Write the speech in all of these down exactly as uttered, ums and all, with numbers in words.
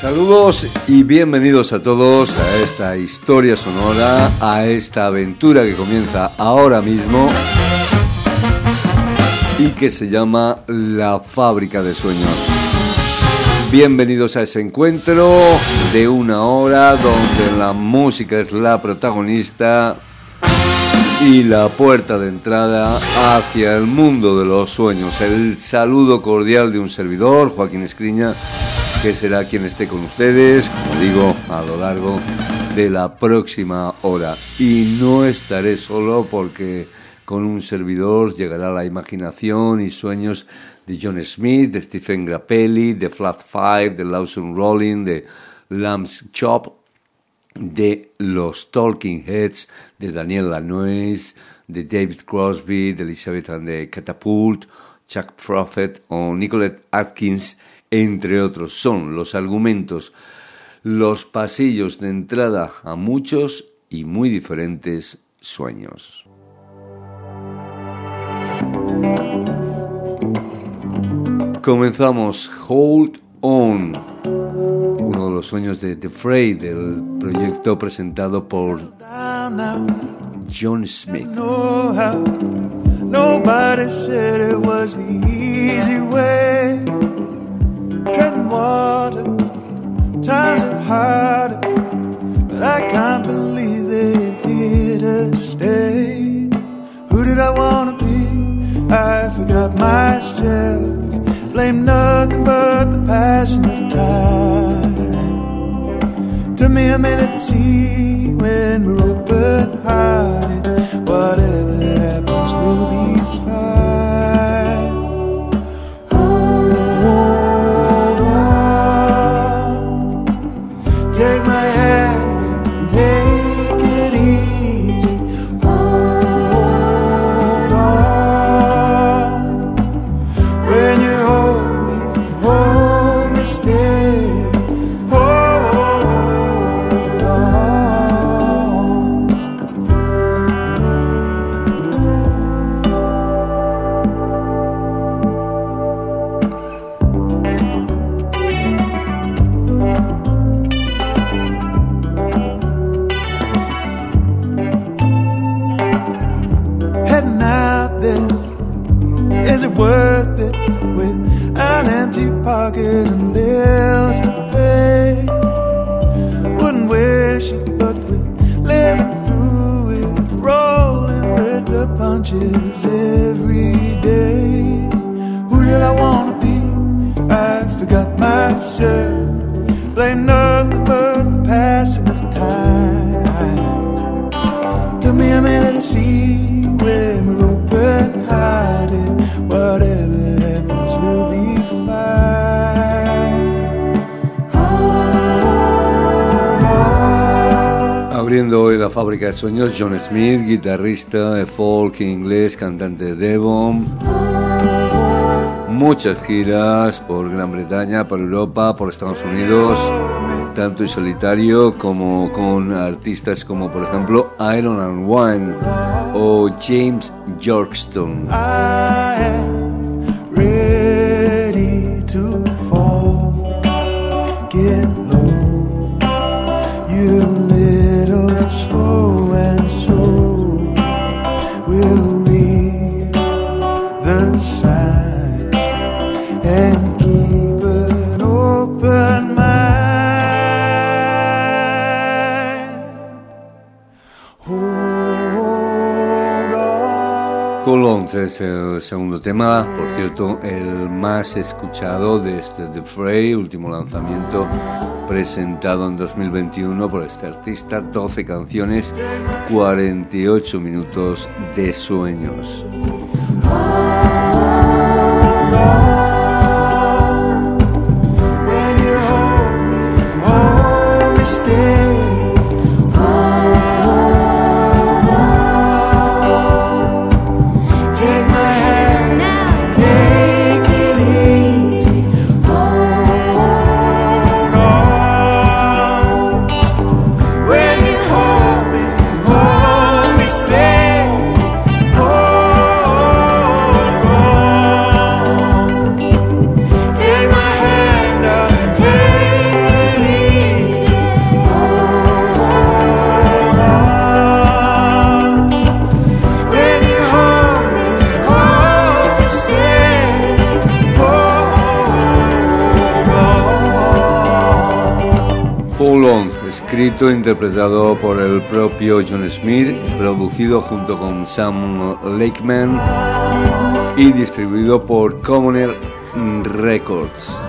Saludos y bienvenidos a todos a esta historia sonora, a esta aventura que comienza ahora mismo y que se llama La Fábrica de Sueños. Bienvenidos a ese encuentro de una hora donde la música es la protagonista y la puerta de entrada hacia el mundo de los sueños. El saludo cordial de un servidor, Joaquín Escriña, que será quien esté con ustedes, como digo, a lo largo de la próxima hora. Y no estaré solo porque con un servidor llegará la imaginación y sueños de John Smith, de Stephen Grappelli, de Flat Five, de Lawson Rolling, de Lamb's Chop, de los Talking Heads, de Daniel Lanois, de David Crosby, de Elizabeth and the Catapult, Chuck Prophet o Nicolette Atkins, entre otros. Son los argumentos, los pasillos de entrada a muchos y muy diferentes sueños. Comenzamos Hold On, uno de los sueños de The Fray, del proyecto presentado por John Smith. Nobody said it was the easy way. Treading water, times are harder, but I can't believe they're here to stay. Who did I want to be? I forgot myself. Blame nothing but the passing of time. Took me a minute to see when we're open-hearted. Whatever happens, we'll be fine. Hold on. Take my hand and take it easy. Hold on. When you hold me, hold me steady. Hold on. Heading out there, is it worth it? With an empty pocket and bills to pay. Wouldn't wish it, but we're living through it, rolling with the punches every day. Who did I want to be? I forgot myself. Blame nothing but the passing of time. Took me a minute to see when we're open-hearted. Whatever happens, we'll be fine. Hold on. Abriendo hoy La Fábrica de Sueños, John Smith, guitarrista de folk inglés, cantante de Devon. Muchas giras por Gran Bretaña, por Europa, por Estados Unidos, tanto en solitario como con artistas como por ejemplo Iron and Wine o James Yorkston. I am ready to fall, get low, you little slow and slow, we'll read the sign and keep an open mind. Hold on. Colons es el segundo tema, por cierto, el más escuchado de este The Fray, último lanzamiento presentado en dos mil veintiuno por este artista. doce canciones, cuarenta y ocho minutos de sueños. When you hold me, hold me steady. Hold on. Take my hand now, take it easy. Hold on. When you hold me, hold me steady. Hold escrito e interpretado por el propio John Smith, producido junto con Sam Lakeman y distribuido por Commoner Records.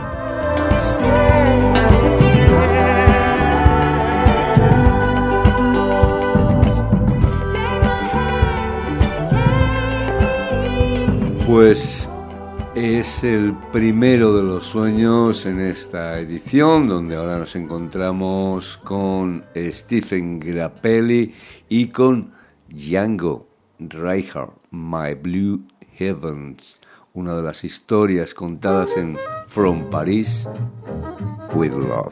Pues es el primero de los sueños en esta edición, donde ahora nos encontramos con Stephen Grappelli y con Django Reinhardt, My Blue Heavens, una de las historias contadas en From Paris with Love.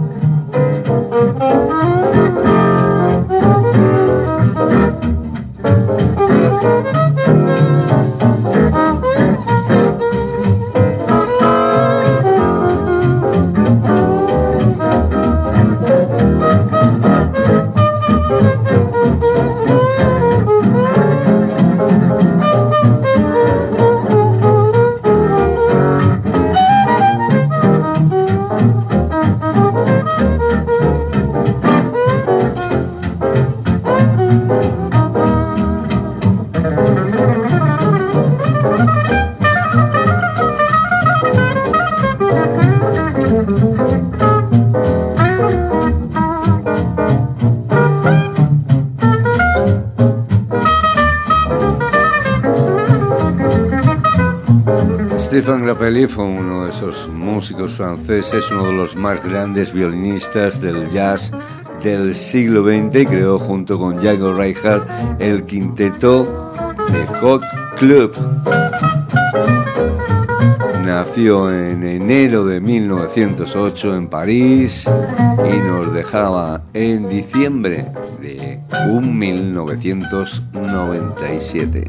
Stephen Grappelli fue uno de esos músicos franceses, uno de los más grandes violinistas del jazz del siglo veinte, y creó junto con Django Reinhardt el quinteto de Hot Club. Nació en enero de mil novecientos ocho en París y nos dejaba en diciembre de mil novecientos noventa y siete.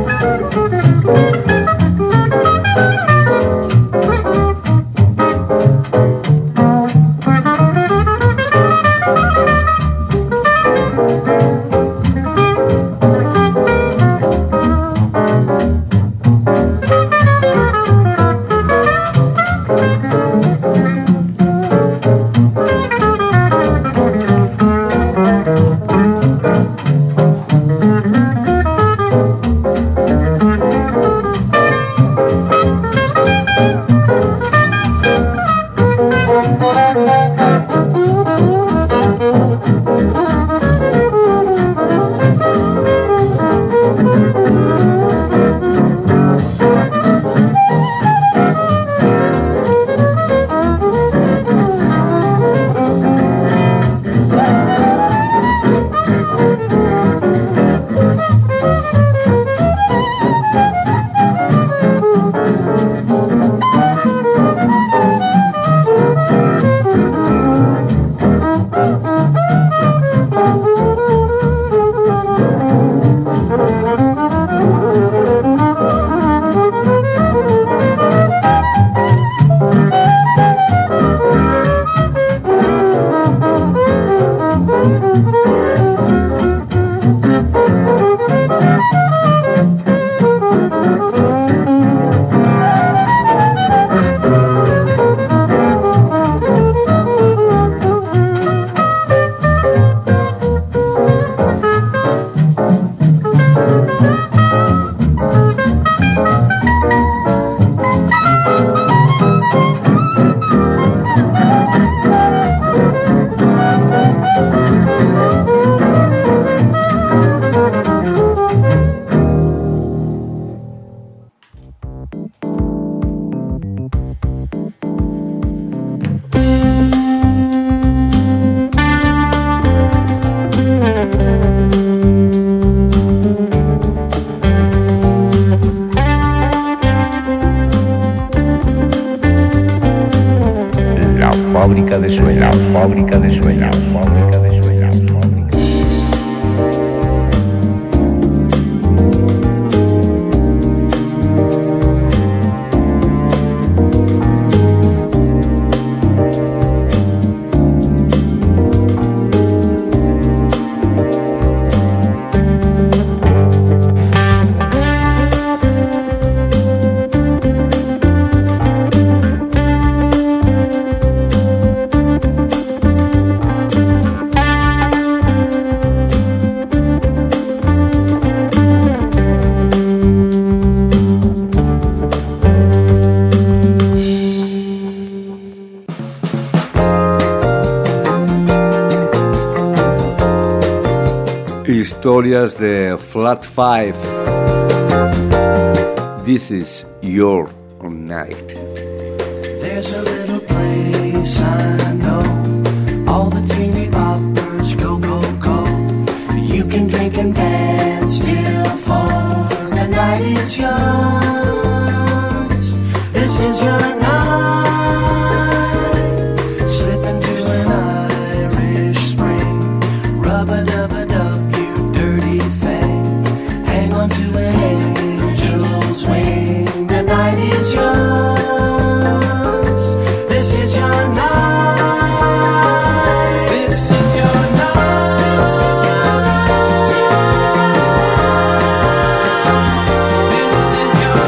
Fábrica de sueños, fábrica de sueños, fábrica de sueños, fábrica. Historias de Flat Five. This is your night. There's a little place I know. All the teeny boppers go, go, go. You can drink and dance till fall. The night is yours. This is your night. Slip into an Irish spring. Rub-a-dub-a-dub, you dirty thing. Hang on to an angel's wing. The night is yours. This is your night. This is your night. This is your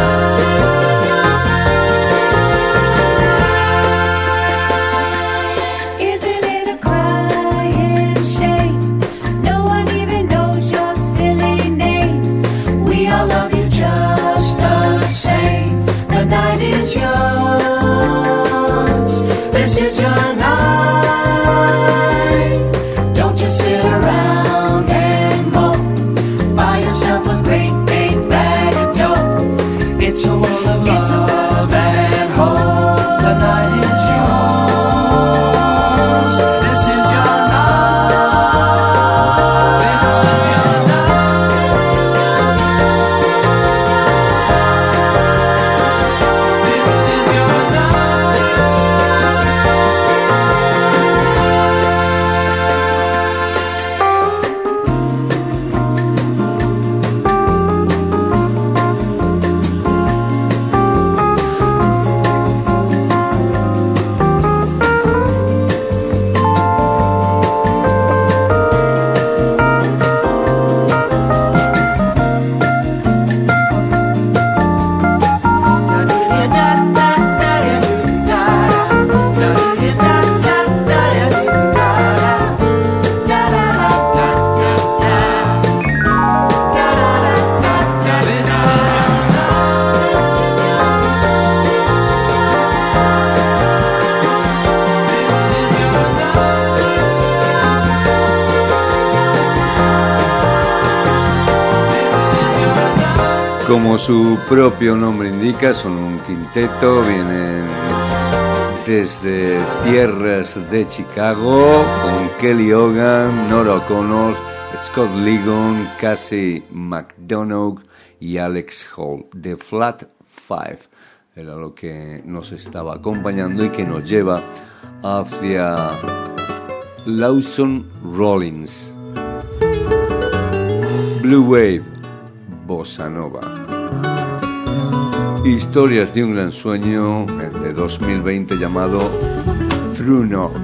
night. Isn't it a crying shame? No one even knows your silly name. We all love you just the same. The night is yours. This is your night. Don't just sit around and mope. Buy yourself a great big bag of dope. It's a world of love and hope. The night is yours. This is your night. This is your night. This is your Como su propio nombre indica, son un quinteto, vienen desde tierras de Chicago con Kelly Hogan, Nora O'Connor, Scott Ligon, Cassie McDonough y Alex Hall. The Flat Five era lo que nos estaba acompañando y que nos lleva hacia Lawson Rollins. Blue Wave, Bossa Nova. Historias de un gran sueño, el de dos mil veinte, llamado True North.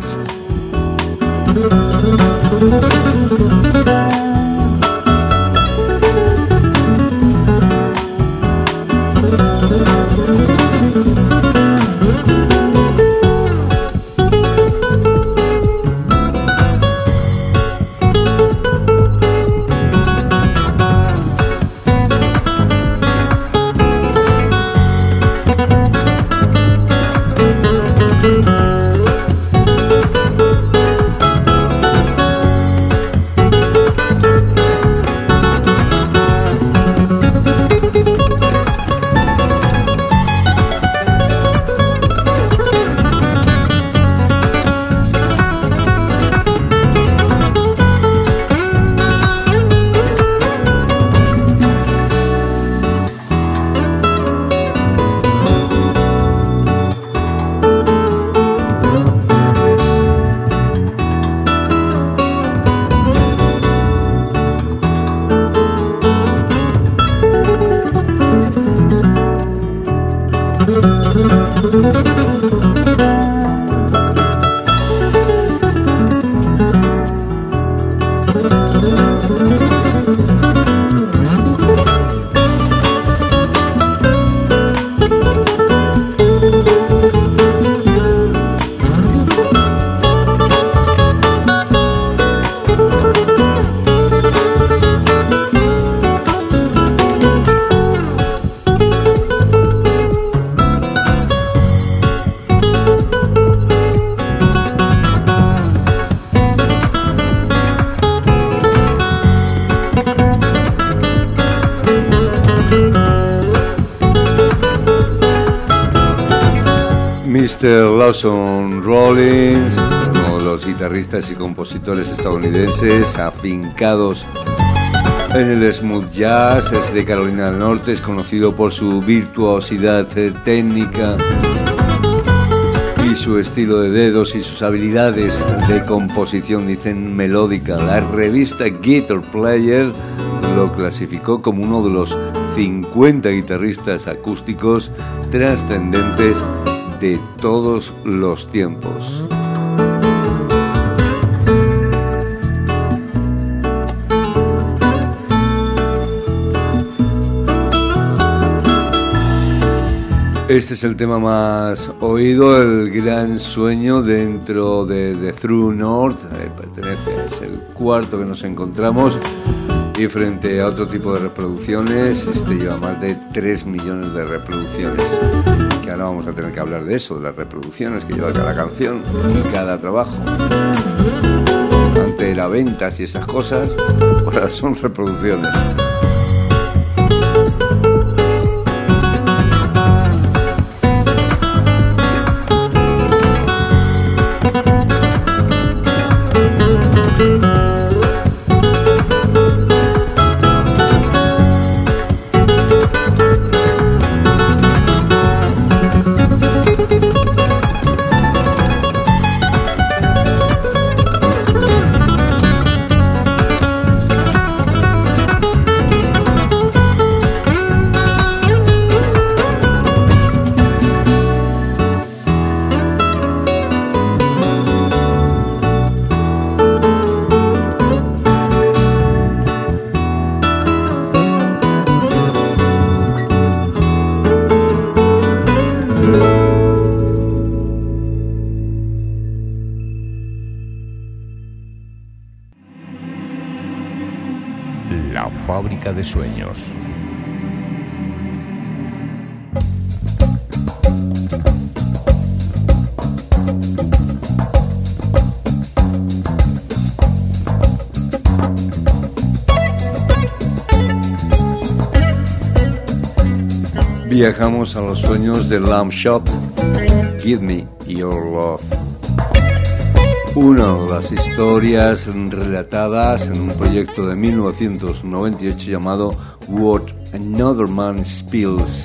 mister Lawson Rollins, uno de los guitarristas y compositores estadounidenses afincados en el smooth jazz, es de Carolina del Norte, es conocido por su virtuosidad técnica y su estilo de dedos y sus habilidades de composición, dicen, melódica. La revista Guitar Player lo clasificó como uno de los cincuenta guitarristas acústicos trascendentes de todos los tiempos. Este es el tema más oído, El Gran Sueño, dentro de, de True North. Eh, pertenece, es el cuarto que nos encontramos, y frente a otro tipo de reproducciones, este lleva más de tres millones de reproducciones. Que ahora vamos a tener que hablar de eso, de las reproducciones que lleva cada canción y cada trabajo. Antes era ventas y esas cosas, ahora son reproducciones. La fábrica de sueños. Viajamos a los sueños de Lamb Shop. Give Me Your Love. Una de las historias relatadas en un proyecto de mil novecientos noventa y ocho llamado What Another Man Spills.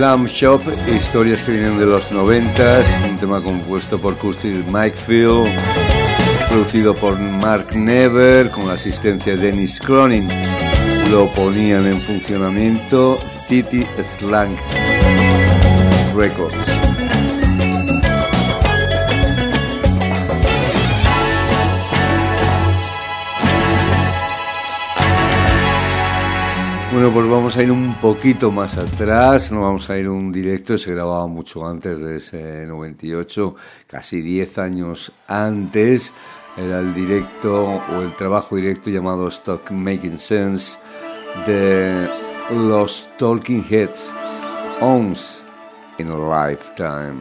Slam Shop, historias que vienen de los noventas, un tema compuesto por Curtis Mayfield, producido por Mark Never, con la asistencia de Dennis Cronin. Lo ponían en funcionamiento Titi Slang Records. Bueno, pues vamos a ir un poquito más atrás, no vamos a ir a un directo, se grababa mucho antes de ese noventa y ocho, casi diez años antes, era el directo o el trabajo directo llamado Stop Making Sense de los Talking Heads, Once in a Lifetime.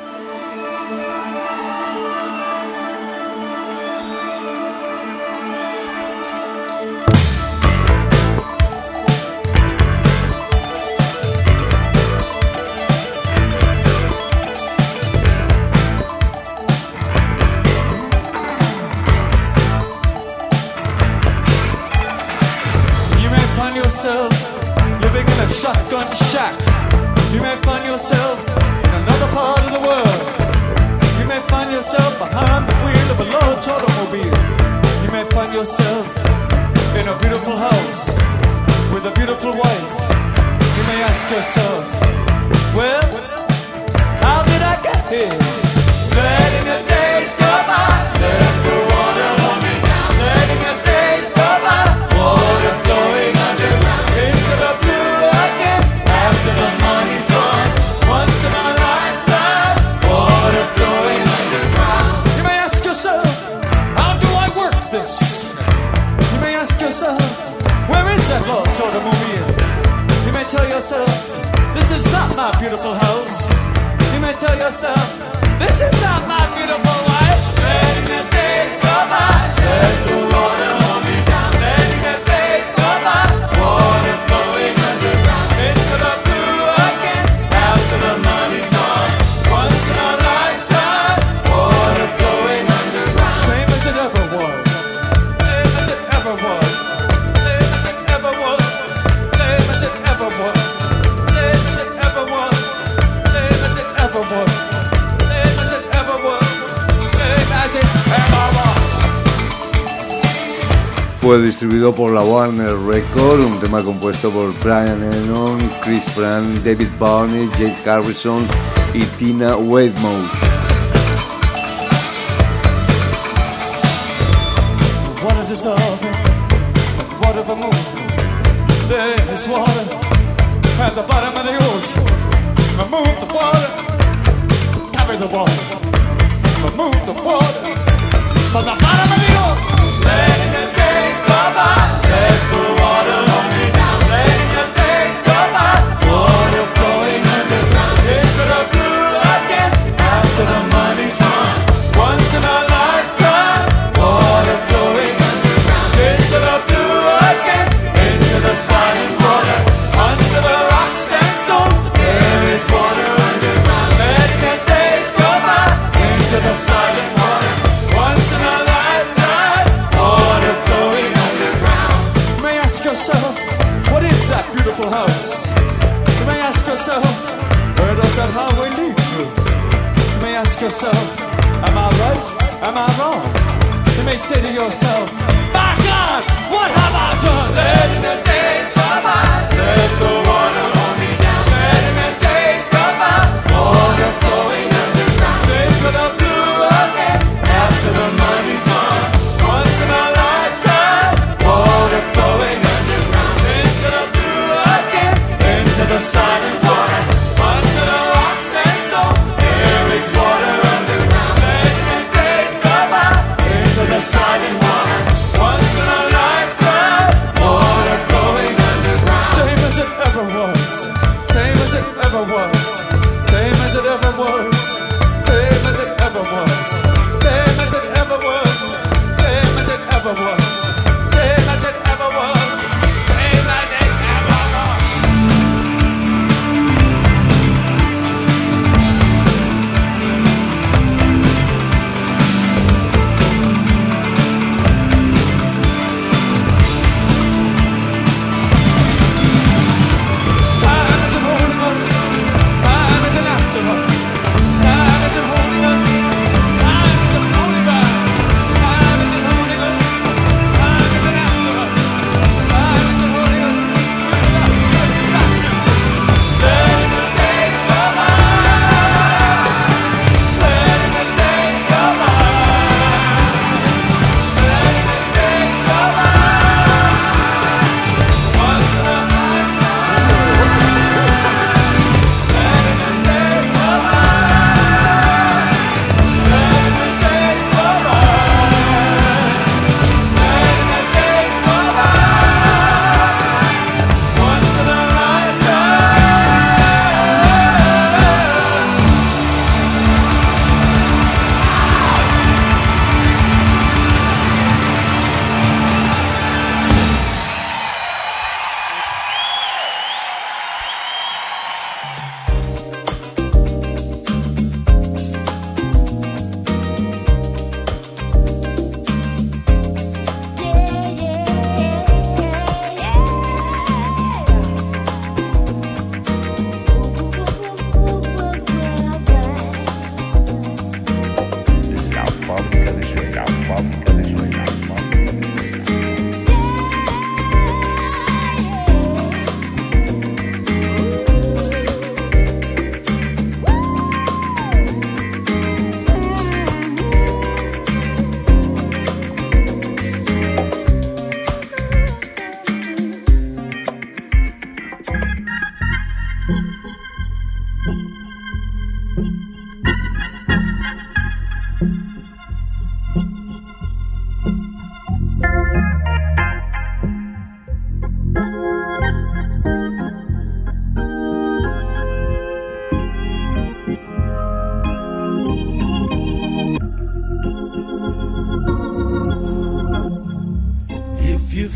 Living in a shotgun shack. You may find yourself in another part of the world. You may find yourself behind the wheel of a large automobile. You may find yourself in a beautiful house with a beautiful wife. You may ask yourself, well, how did I get here? Letting the days go by, let the water hold me down. Letting the days go by, water flowing underground into the blue again. After the money's gone, once in a lifetime, water flowing underground. You may ask yourself, how do I work this? You may ask yourself, where is that large automobile? You may tell yourself, this is not my beautiful house. You may tell yourself, this is not my beautiful wife. Letting the days go by, let the water hold me down. Letting the days go by, water flowing underground into the blue again. After the money's gone, once in a lifetime, water flowing underground. Same as it ever was, same as it ever was, same as it ever was, same as it ever was, same as it ever was, same as it ever was. Fue distribuido por la Warner Records, un tema compuesto por Brian Eno, Chris Brand, David Bowie, Jake Harrison y Tina Weymouth. What is this of? What of a move? There is water at the bottom of the ocean. Remove the water, carry the water. Remove the water from the bottom of the ocean. Letting the days go by, let the water hold me down. Letting the days go by, water flowing underground into the blue again. After the money's gone, once in a lifetime, water flowing underground into the blue again. Into the silent water, under the rocks and stones, there is water underground. Letting the days go by, into the silent water, once in a lifetime, water flowing underground. You may ask yourself, what is that beautiful house? You may ask yourself, where does that highway lead to? You may ask yourself, am I right? Am I wrong? You may say to yourself, my God, what have I done? Letting the days go by, let the water hold me down. Letting the days go by, water flowing underground into the blue again. After the money's gone, once in a lifetime, water flowing underground into the blue again. Into the silent water, under the rocks and stones, there is water underground. Letting the days go by, into the silent water, once in a lifetime, water flowing underground. Same as it ever was,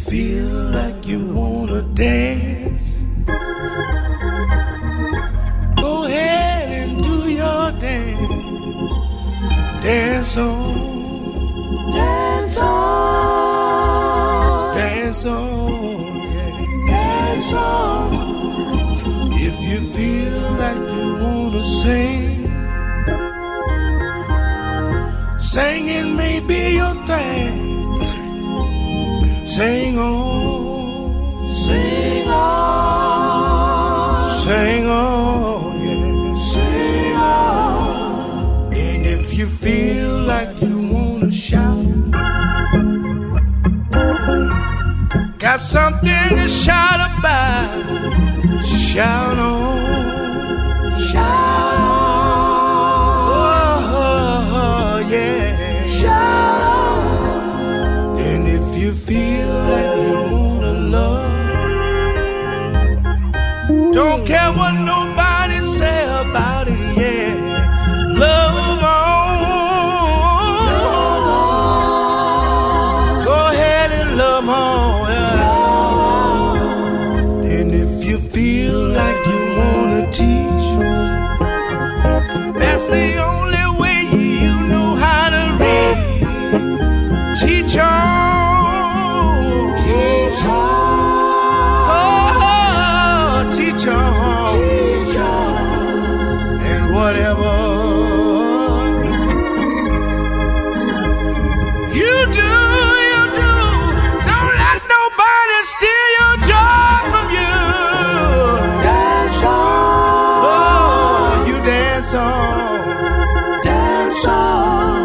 feel like you wanna dance, go ahead and do your dance. Dance on, dance on, dance on, yeah. Dance on. If you feel like you wanna sing, singing may be your thing. Sing on, sing on, sing on, yeah. Sing on. And if you feel like you wanna shout, got something to shout about, shout on, shout on, oh, yeah, shout on. And if you feel like you wanna love, don't care what nobody say about it, yeah. Love on, love on. Go ahead and love on, yeah. And if you feel like you wanna teach, that's the only way you know how to read. Teach on, teach on, oh, teach on, teach on, and whatever you do, you do. Don't let nobody steal your joy from you. Dance on, oh, you dance on, dance on.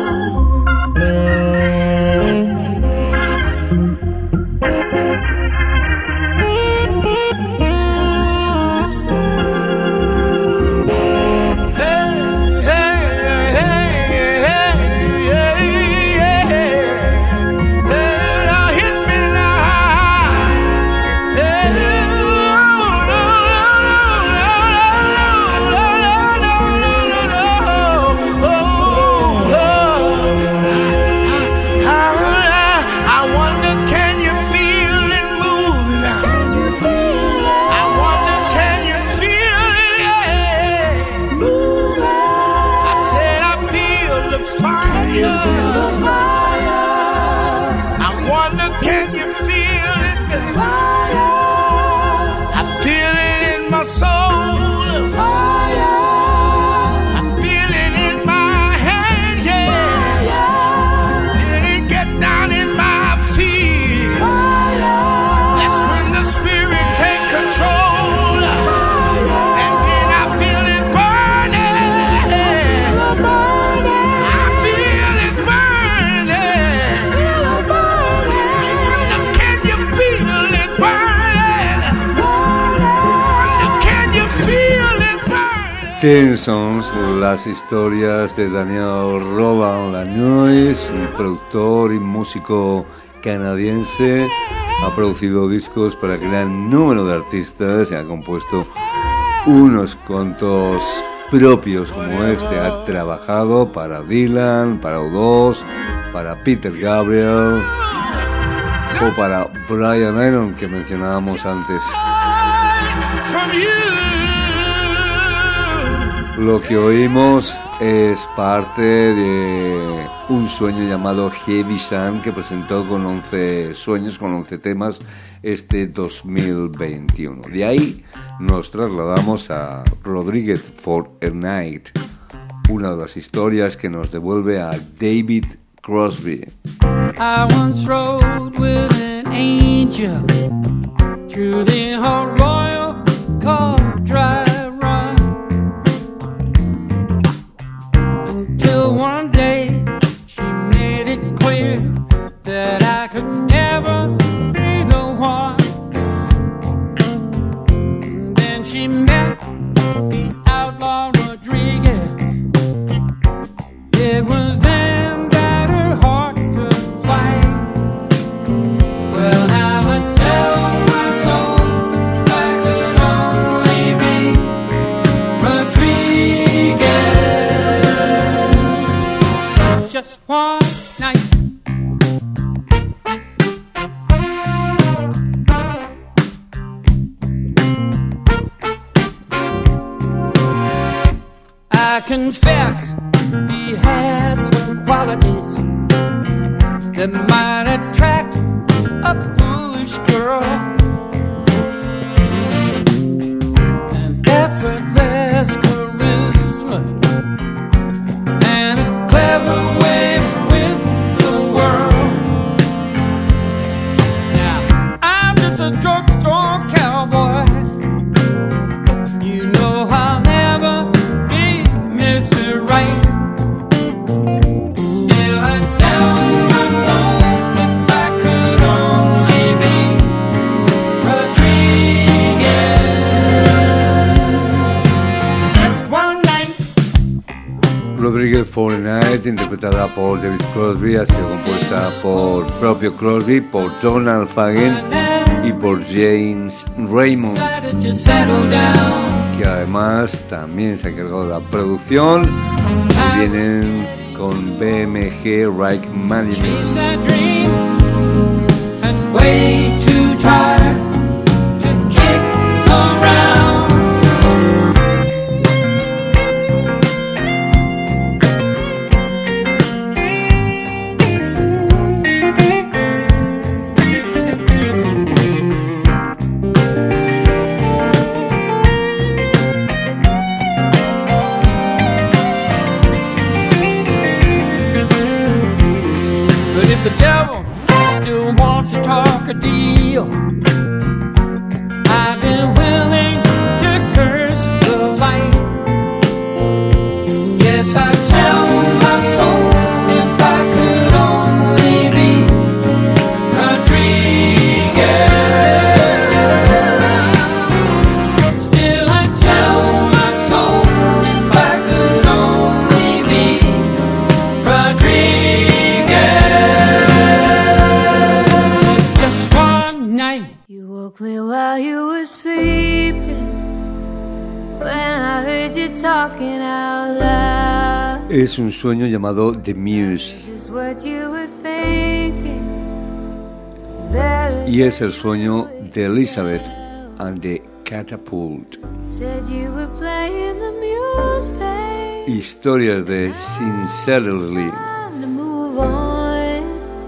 Tensons, las historias de Daniel Robin-Lanois, un productor y músico canadiense. Ha producido discos para gran número de artistas y ha compuesto unos cuantos propios como este. Ha trabajado para Dylan, para U dos, para Peter Gabriel o para Brian Eno, que mencionábamos antes. Lo que oímos es parte de un sueño llamado Heavy Sun, que presentó con once sueños, con once temas, este dos mil veintiuno. De ahí nos trasladamos a Rodriguez for a Night, una de las historias que nos devuelve a David Crosby. I once rode with an angel through the Arroyo called Dry Run, until one day she made it clear that I could never be the one. And then she met the outlaw Rodriguez. It was then that her heart could fly. Well, I would sell my soul if I could only be Rodriguez. Just one night. confess he had some qualities that might attract a foolish girl. An effortless charisma and a clever way with the world. Now, I'm just a drugstore cowboy. You know I'll never be Mister Right. Still, I'd sell my soul if I could only be Rodriguez. Just one night. Rodriguez for a Night, interpretada por David Crosby, ha sido compuesta por propio Crosby, por Donald Fagen y por James Raymond, Decided to settle down. que además también se ha encargado de la producción, y vienen con B M G Right Management. Chase that dream and way too tired to kick around. But if the devil still wants to talk a deal, I've been willing to curse the light. Yes, I'd sell my soul if I could only be Rodriguez. Still, I'd sell my soul if I could only be Rodriguez. Just one night. You woke me while you were sleeping. When I heard you talking out loud. Es un sueño llamado The Muse, This is what you were thinking. Better y es el sueño de Elizabeth and the Catapult. said you were playing the muse, babe. Historias de Sincerely. Time to move on.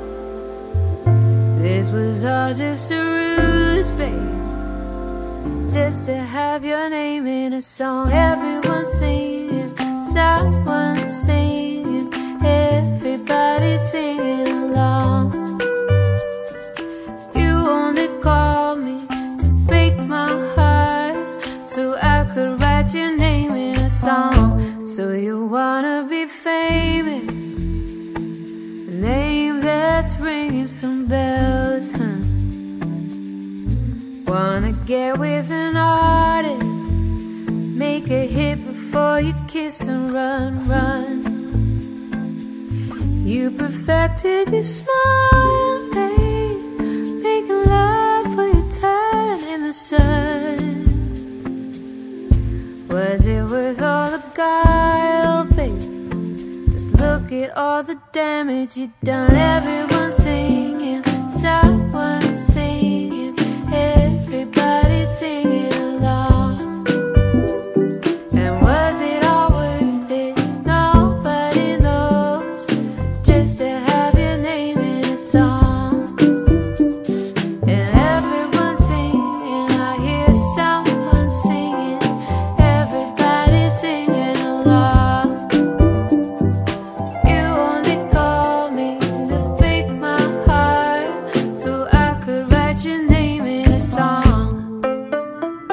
This was all just a ruse, babe. Just to have your name in a song. Everyone singing, someone singing, everybody singing along. You only called me to break my heart, so I could write your name in a song. So you wanna be famous, a name that's ringing some bells, huh? Wanna get with an artist, make a hit before you kiss and run, run. You perfected your smile, babe, making love for your turn in the sun. Was it worth all the guile, babe? Just look at all the damage you've done. Everyone singing, someone singing, everybody singing along. And was it all worth it? Nobody knows. Just to have your name in a song. And everyone singing, I hear someone singing, everybody singing along. You only called me to break my heart, so I could write your name in a song.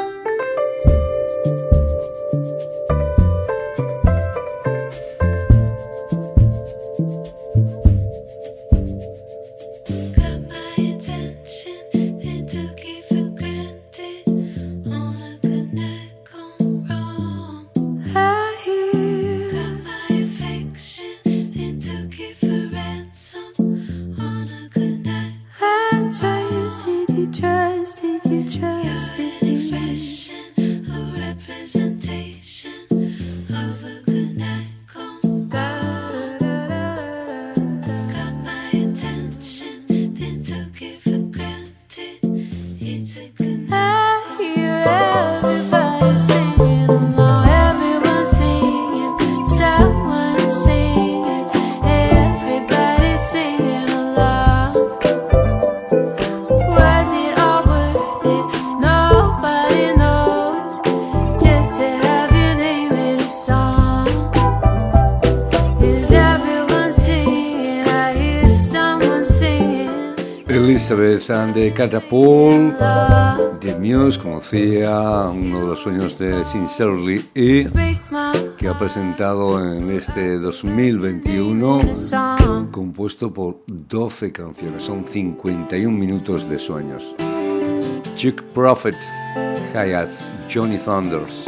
Elizabeth and the Catapult. The Muse conocía uno de los sueños de Sincerely y que ha presentado en este dos mil veintiuno, compuesto por doce canciones, son cincuenta y un minutos de sueños. Chuck Prophet, High as Johnny Thunders.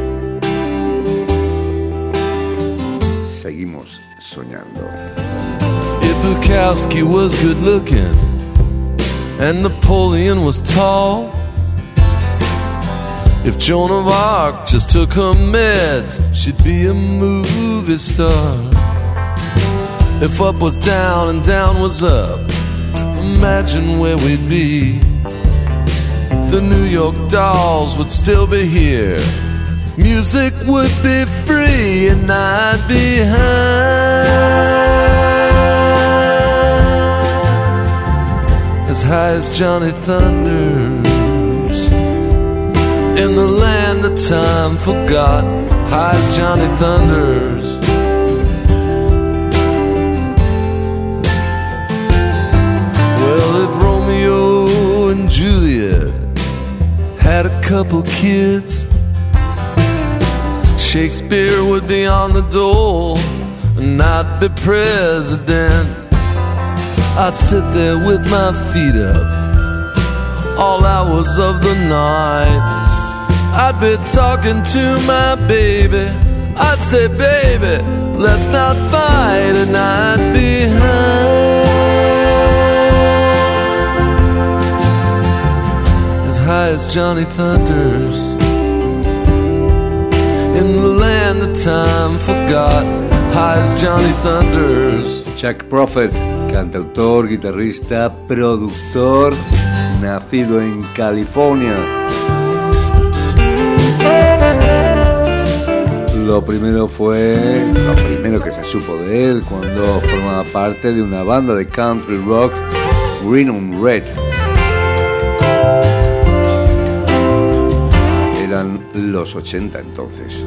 Seguimos soñando. If Bukowski was good looking and Napoleon was tall, if Joan of Arc just took her meds, she'd be a movie star. If up was down and down was up, imagine where we'd be. The New York Dolls would still be here. Music would be free and I'd be high, as high as Johnny Thunders, in the land that time forgot, high as Johnny Thunders. Well, if Romeo and Juliet had a couple kids, Shakespeare would be on the dole and I'd be president. I'd sit there with my feet up all hours of the night. I'd be talking to my baby. I'd say, baby, let's not fight, and I'd be high, as high as Johnny Thunders, in the land that time forgot, high as Johnny Thunders. Chuck Prophet, cantautor, guitarrista, productor, nacido en California. Lo primero fue, lo primero que se supo de él cuando formaba parte de una banda de country rock, Green on Red. Eran los ochenta entonces.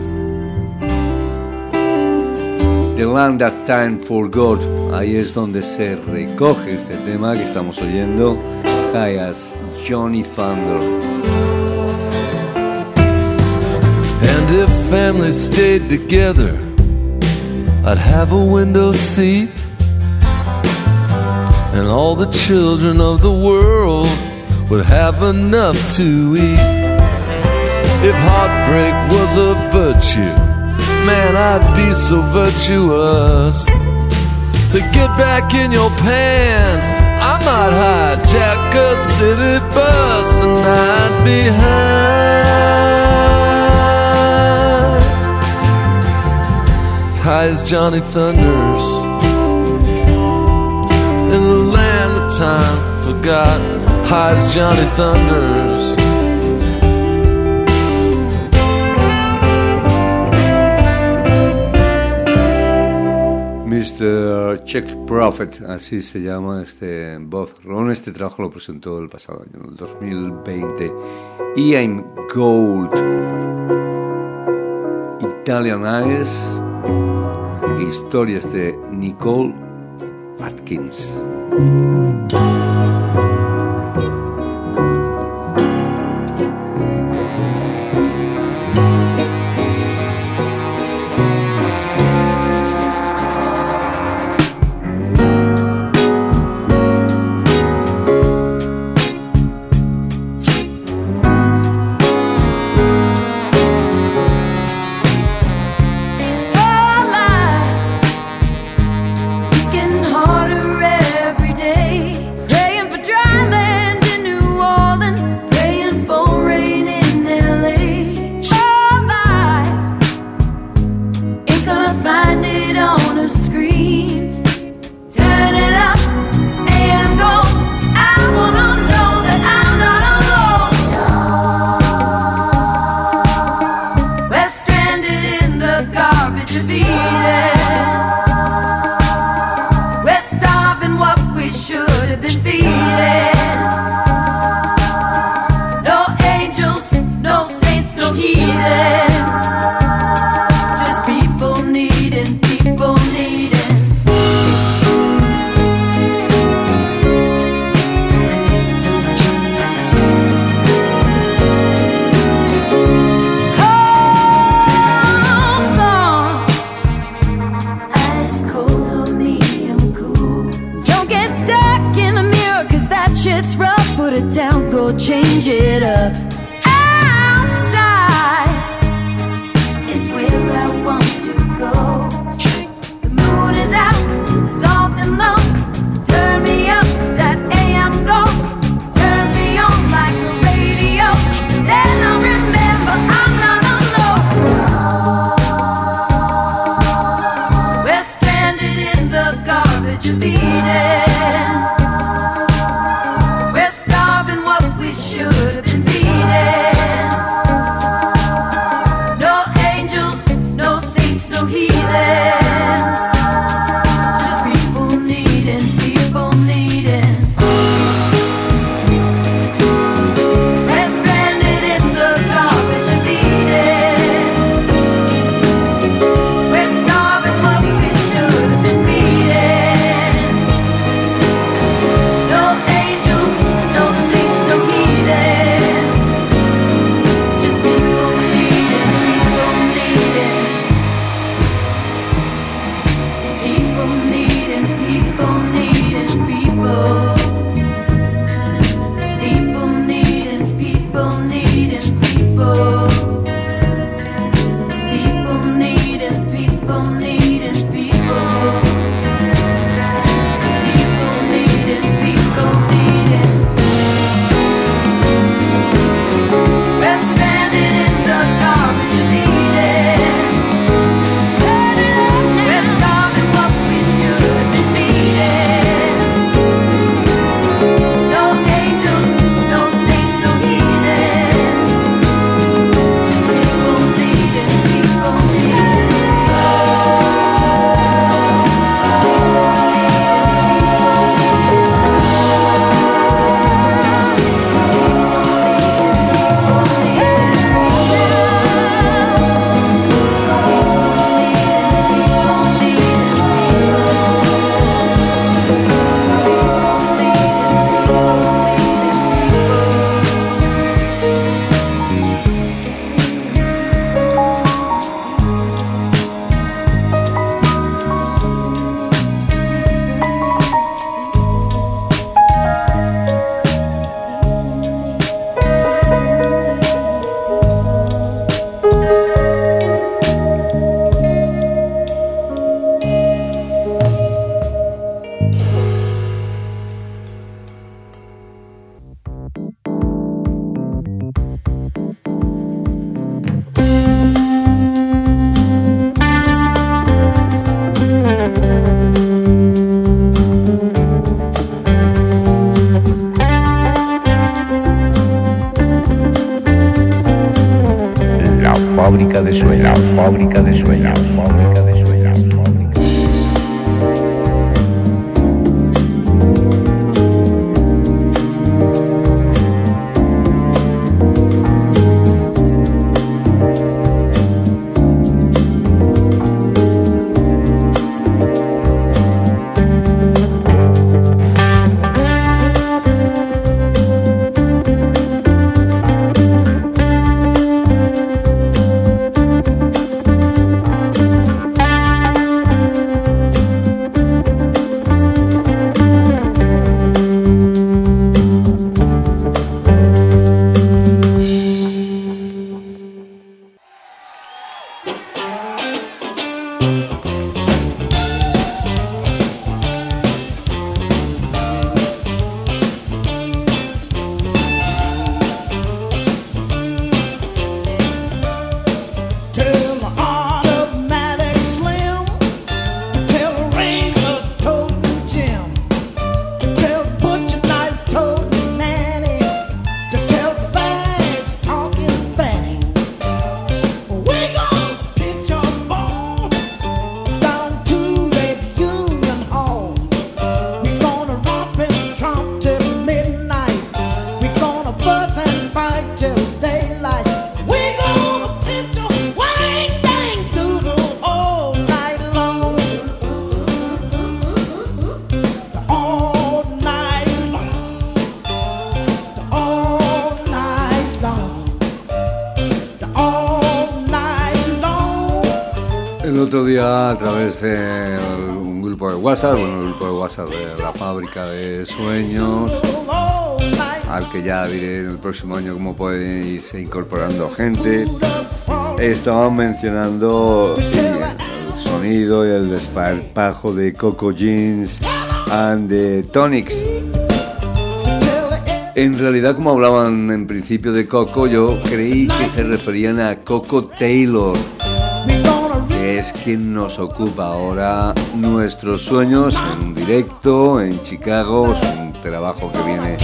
The Land That Time Forgot, ahí es donde se recoge este tema que estamos oyendo, High as Johnny Thunder. And if families stayed together, I'd have a window seat, and all the children of the world would have enough to eat. If heartbreak was a virtue, man, I'd be so virtuous. To get back in your pants, I might hijack a city bus, and I'd be high, as high as Johnny Thunders, in the land that time forgot, high as Johnny Thunders. mister Chuck Prophet, así se llama este vozarrón. Este trabajo lo presentó el pasado año, el dos mil veinte. I'm Gold, Italian Eyes, historias de Nicole Atkins. It's getting harder every day. shit's rough, put it down, go change it up. Outside is where I want to go. The moon is out, soft and low. Turn me up, that A M go. Turns me on like the radio. Then I'll remember I'm not alone. We're stranded in the garbage of Eden. Fábrica de sueños, fábrica de sueños, fábrica de sueños, fábrica. El otro día, a través de un grupo de WhatsApp, bueno, el grupo de WhatsApp de la Fábrica de Sueños, al que ya diré en el próximo año cómo puede irse incorporando gente. Estaban mencionando sí, el sonido y el desparpajo de Coco Jeans and the Tonics. En realidad, como hablaban en principio de Coco, yo creí que se referían a Coco Taylor, que es quien nos ocupa ahora nuestros sueños en directo en Chicago. Es un trabajo que viene,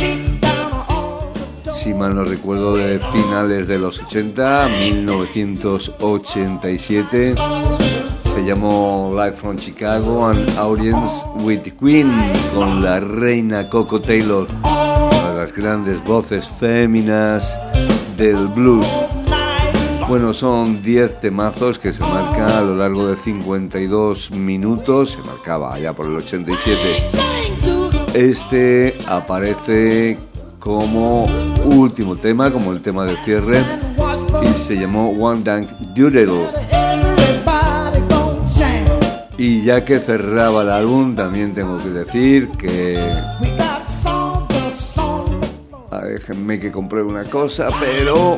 si mal no recuerdo, de finales de los ochenta, mil novecientos ochenta y siete. Se llamó Live from Chicago, an Audience with the Queen, con la reina Coco Taylor, una de las grandes voces féminas del blues. Bueno, son diez temazos que se marcan a lo largo de cincuenta y dos minutos, se marcaba allá por el ochenta y siete. Este aparece como último tema, como el tema de cierre, y se llamó One Dang Doodle. Y ya que cerraba el álbum, también tengo que decir que... Ah, déjenme que compré una cosa, pero...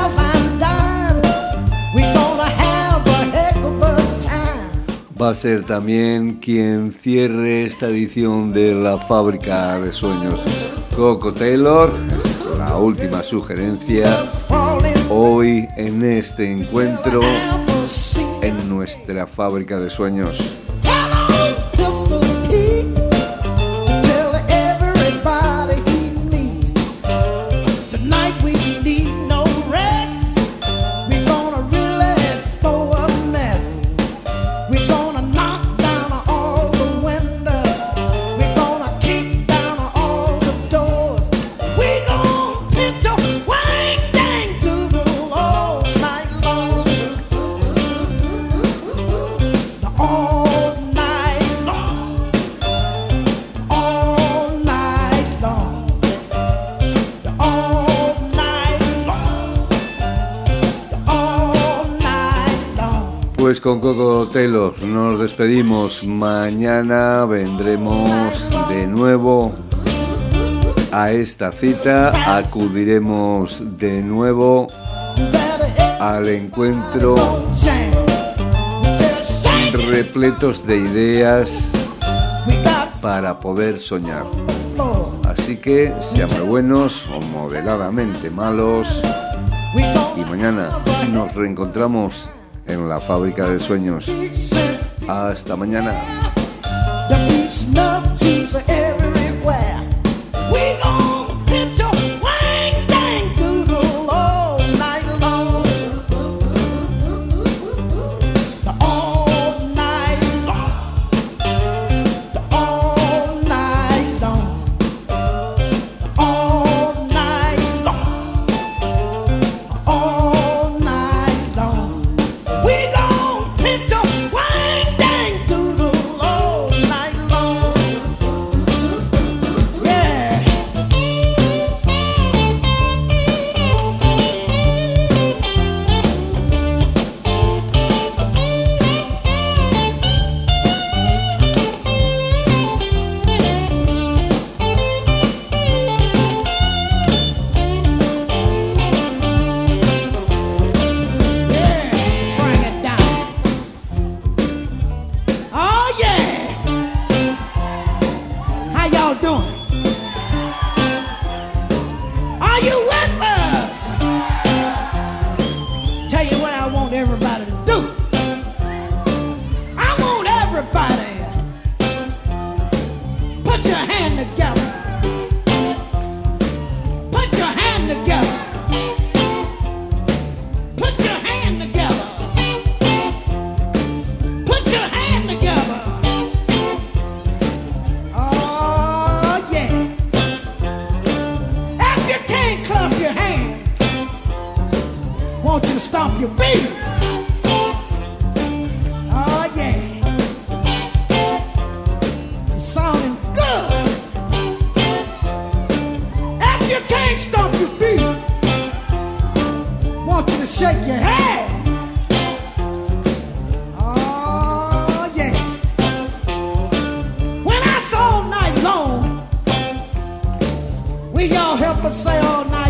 va a ser también quien cierre esta edición de La Fábrica de Sueños. Coco Taylor, es la última sugerencia hoy en este encuentro en nuestra Fábrica de Sueños. Pues con Coco Taylor nos despedimos. Mañana vendremos de nuevo a esta cita, acudiremos de nuevo al encuentro repletos de ideas para poder soñar. Así que sean muy buenos o moderadamente malos, y mañana nos reencontramos en La Fábrica de Sueños. Hasta mañana. up and say all night.